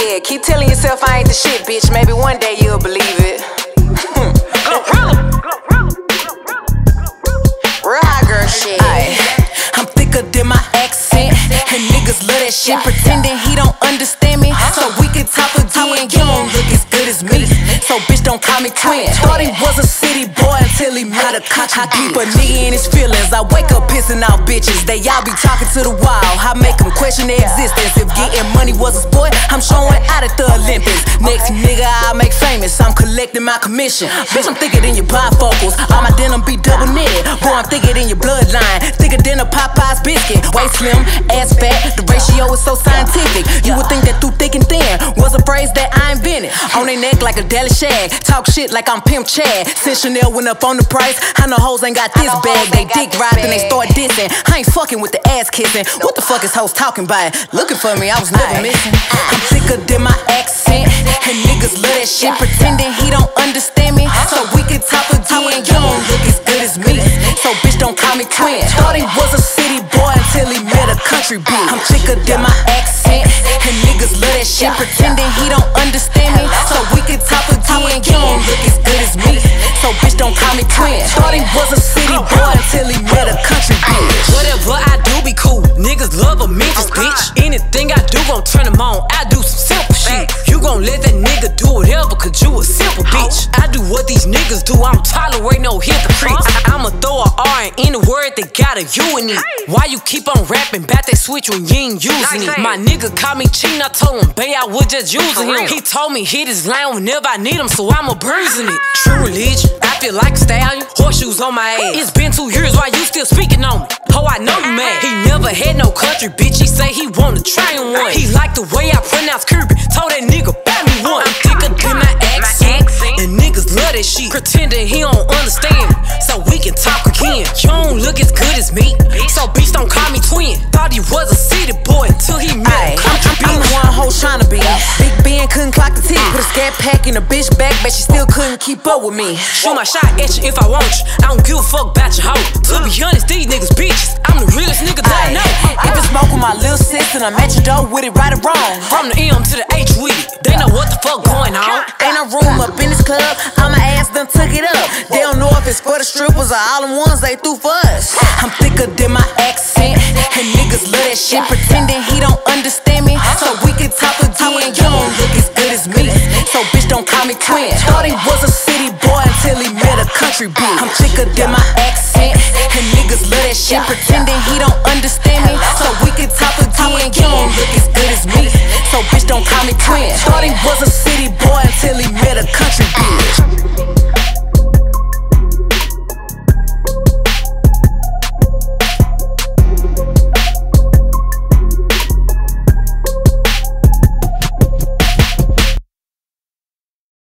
Yeah, keep telling yourself I ain't the shit, bitch. Maybe one day you'll believe it. Real hot girl shit. I'm thicker than my accent, and niggas love that shit. Pretending he don't understand me, so we can talk again. You don't look as good as me, so bitch don't call me twin. Thought he was a city boy until he met a country bitch. But nigga in his feelings, I wake up pissing off bitches. They all be talking to the wall, I make them question their existence. If getting money was a sport, I'm showing out at the Olympics. Next nigga I'll make famous, I'm collecting my commission. Bitch, I'm thicker than your bifocals, all my denim be double knitted. Boy, I'm thicker than your bloodline, thicker than a Popeye's biscuit. Waist slim, ass fat, the ratio is so scientific. You would think that through thick and thin was a phrase that I invented. On their neck like a Dallas shag, talk shit like I'm Pimp Chad. Since Chanel went up on the price, I know hoes ain't got this bag. They dick ride, then they start dissing. I ain't fucking with the ass kissing. What the fuck is hoes talking about? Looking for me, I was never missing. I'm thicker than my accent, and niggas love that shit. Pretending he don't understand me, so we can talk again. You don't look as good as me, so bitch don't call me twin. Thought he was a city boy until he met a country bitch. I'm thicker than my accent, and niggas love that shit. Pretending he don't understand me, so we can talk again. You don't look as good as me, so bitch don't call me twin. Thought he was a city boy until he met a country bitch. Whatever I do be cool, niggas love a Memphis bitch. Anything I do gon' turn them on, I do some simple shit. You gon' let that nigga do whatever, cause you a simple bitch. I do what these niggas do, I don't tolerate no hypocrites. I'ma throw a R in any word that got a U in it. Why you keep on rapping back that switch when you ain't using it? My nigga called me cheating, I told him, bae, I was just using him. He told me hit his line whenever I need him, so I'm a bruising it. True religion, I feel like a stallion, horseshoes on my ass. It's been 2 years, why you still speaking on me? Oh, I know you mad. He never had no country, bitch, he say he wanna try on one. He like the way I pronounce Kirby, told that nigga buy me one. I'm thicker than my accent, and niggas love that shit. Pretending he don't understand me, so we can talk again. You don't look as good as me, so bitch don't call me twin. Thought he was a city boy until he met a country bitch. I'm the one hoes tryna be. Big Ben couldn't clock the T. Put a scat pack in a bitch back, but she still couldn't keep up with me. Shoot my shot at you if I want you, I don't give a fuck about your hoe. To be honest, these niggas bitches, I'm the realest nigga that I know. If it's smoke with my little sis and I'm at your door with it right or wrong. From the M to the H with it, they know what the fuck going on. Ain't no room up in this club, all my ass done took it up. They don't know if it's for the strippers or all them ones they threw for us. I'm thicker than my accent, and niggas love that shit. Pretending he don't understand me, so we can talk again. You don't look as good as me, so bitch don't call me twin. Thought he was a city boy until he met a country bitch. I'm thicker than my accent, and niggas love that shit. Pretending he don't understand me, so we can talk again. You don't look as good as me, so bitch don't call me twin. Thought he was a city boy until he met a country bitch.